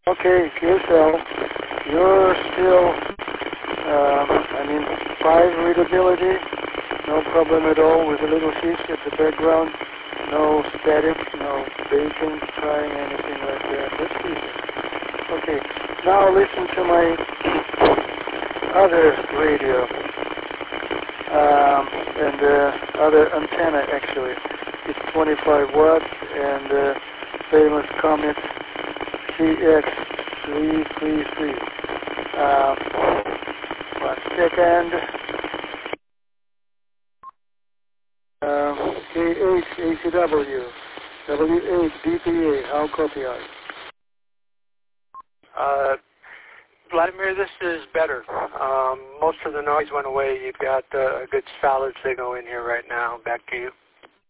Okay, QSL, you're still, 5 readability, no problem at all with a little hiss at the background, no static, no bacon, trying anything like that. That's easy. Okay, now listen to my other radio, and other antenna actually. It's 25 watts and famous Comet CX333. 1 second. K8 ACW, W8 DPA, how copy are you? Vladimir, this is better. Most of the noise went away. You've got a good solid signal in here right now. Back to you.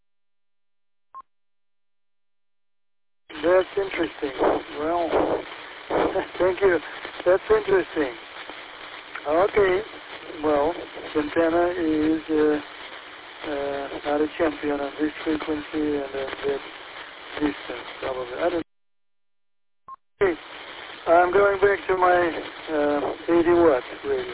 That's interesting. Well, thank you. That's interesting. Okay. Well, Santana is not a champion on this frequency and at that distance, probably. I don't know. Okay. I'm going back to my 80 watt radio.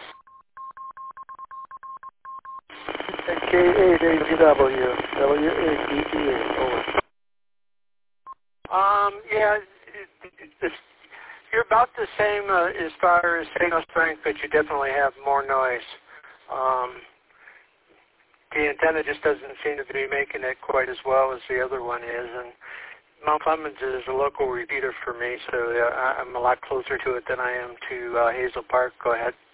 K8 ACW, W8 DPA, over. Yeah, you're about the same as far as signal strength, but you definitely have more noise. The antenna just doesn't seem to be making it quite as well as the other one is, and Mount Clemens is a local repeater for me, so I'm a lot closer to it than I am to Hazel Park. Go ahead.